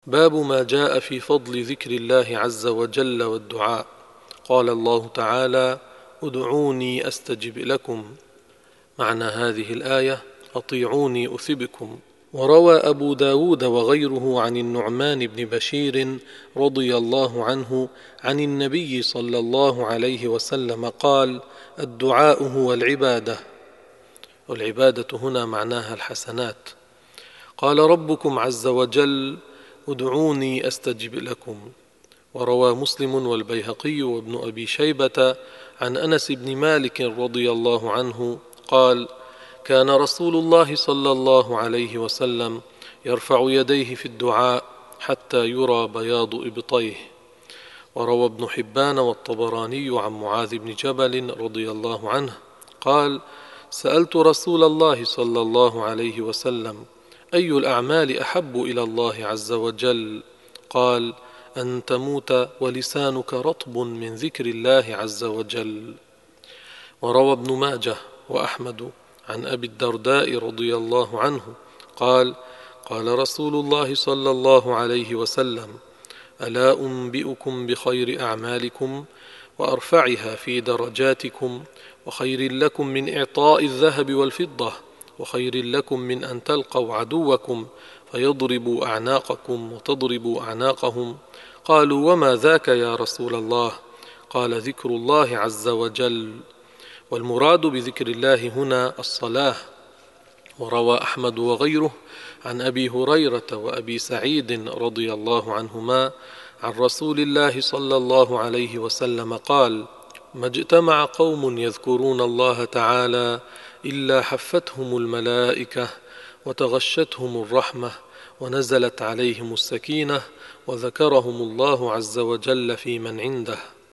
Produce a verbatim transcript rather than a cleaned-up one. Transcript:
باب ما جاء في فضل ذكر الله عز وجل والدعاء. قال الله تعالى: ادعوني أستجب لكم. معنى هذه الآية: أطيعوني أثبكم. وروى أبو داود وغيره عن النعمان بن بشير رضي الله عنه عن النبي صلى الله عليه وسلم قال: الدعاء هو العبادة. والعبادة هنا معناها الحسنات. قال ربكم عز وجل: ادعوني أستجب لكم. وروى مسلم والبيهقي وابن أبي شيبة عن أنس بن مالك رضي الله عنه قال: كان رسول الله صلى الله عليه وسلم يرفع يديه في الدعاء حتى يرى بياض إبطيه. وروى ابن حبان والطبراني عن معاذ بن جبل رضي الله عنه قال: سألت رسول الله صلى الله عليه وسلم: أي الأعمال أحب إلى الله عز وجل؟ قال: أن تموت ولسانك رطب من ذكر الله عز وجل. وروى ابن ماجه وأحمد عن أبي الدرداء رضي الله عنه قال: قال رسول الله صلى الله عليه وسلم: ألا أنبئكم بخير أعمالكم وأرفعها في درجاتكم وخير لكم من إعطاء الذهب والفضة وخير لكم من أن تلقوا عدوكم فيضربوا أعناقكم وتضربوا أعناقهم؟ قالوا: وما ذاك يا رسول الله؟ قال: ذكر الله عز وجل. والمراد بذكر الله هنا الصلاة. وروى أحمد وغيره عن أبي هريرة وأبي سعيد رضي الله عنهما عن رسول الله صلى الله عليه وسلم قال: ما اجتمع قوم يذكرون الله تعالى إلا حفتهم الملائكة وتغشتهم الرحمة ونزلت عليهم السكينة وذكرهم الله عز وجل في من عنده.